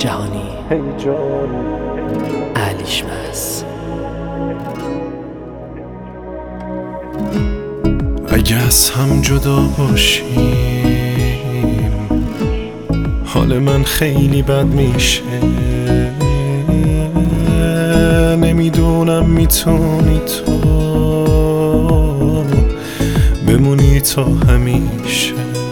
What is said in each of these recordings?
جهانی علیشمس. اگه از هم جدا باشیم حال من خیلی بد میشه. نمیدونم میتونی تو بمونی تا همیشه.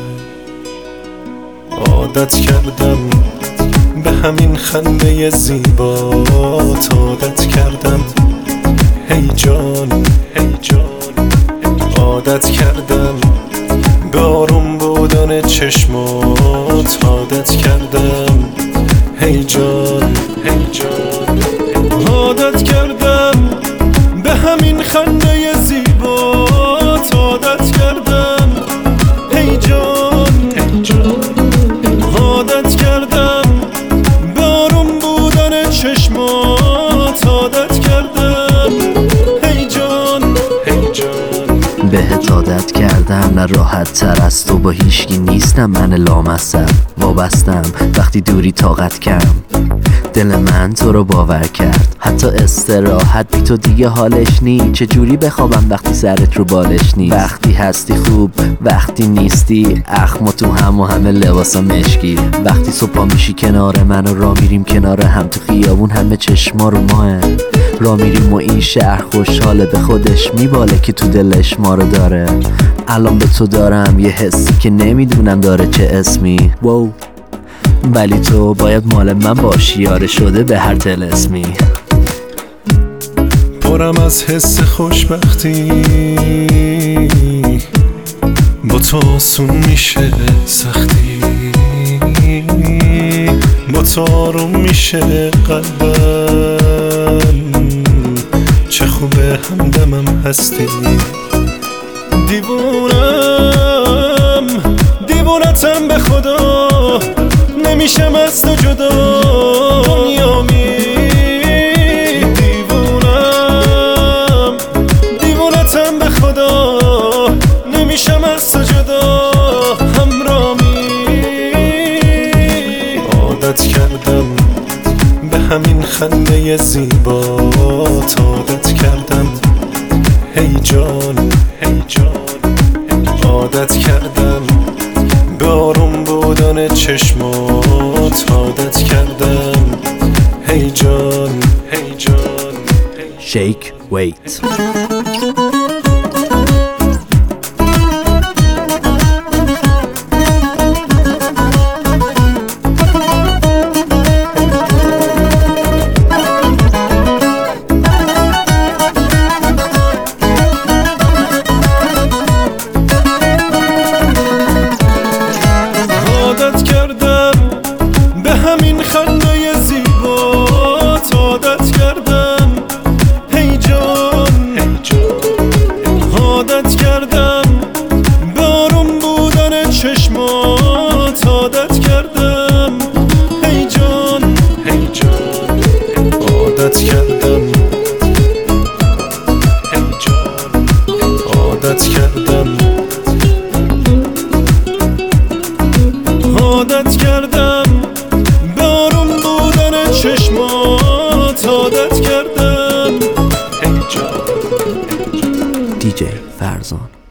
عادت کردم به همین خنده زیبات، عادت کردم هی جان هی جان. عادت کردم به آروم بودن چشمات، عادت کردم هی جان هی جان. عادت کردم به همین خنده زیبات، عادت کردم هی جان هی جان. عادت کردم به آروم بودن چشمات، عادت کردم هی جان هی جان. بهت عادت کردم نه راحت تر از تو با هیچکی نیستم، من لامصب وابستم وقتی دوری طاقت کم. دل من تو رو باور کرد، حتی استراحت بی تو دیگه حالش نی. چجوری بخوابم وقتی سرت رو بالش نی؟ وقتی هستی خوب وقتی نیستی اخم تو هم و همه لباسا مشکی. وقتی صبح میشی کنار من و را میریم کنار هم تو خیابون، همه چشما رو ماه را میریم و این شهر خوشحاله به خودش میباله که تو دلش ما رو داره. الان به تو دارم یه حسی که نمیدونم داره چه اسمی، واو. ولی تو باید مال من باشی، یاره شده به هر طلسمی. پرم از حس خوشبختی، با تو آسون میشه سختی، با تو آروم میشه قلبم. چه خوبه همدمم هستی. دیوونم دیوونتم به خدا، نمیشم از تو جدا. دنیامی دیوونم دیوونتم به خدا، نمیشم از تو جدا. همرامی عادت کردم به همین خنده زیبات، عادت کردم هی جان هی جان. عادت کردم به آروم بودن چشمات، عادت کردم هی جان هی جان. شیک ویت. عادت کردم به همین خنده زیبات، عادت کردم هی جان هی جان. عادت کردم به آروم بودن چشمات، عادت کردم هی جان هی جان. عادت کردم هی جان. عادت کردم عادت کردم به آروم بودن چشمات، عادت کردم هی جان. دیجی فرزان.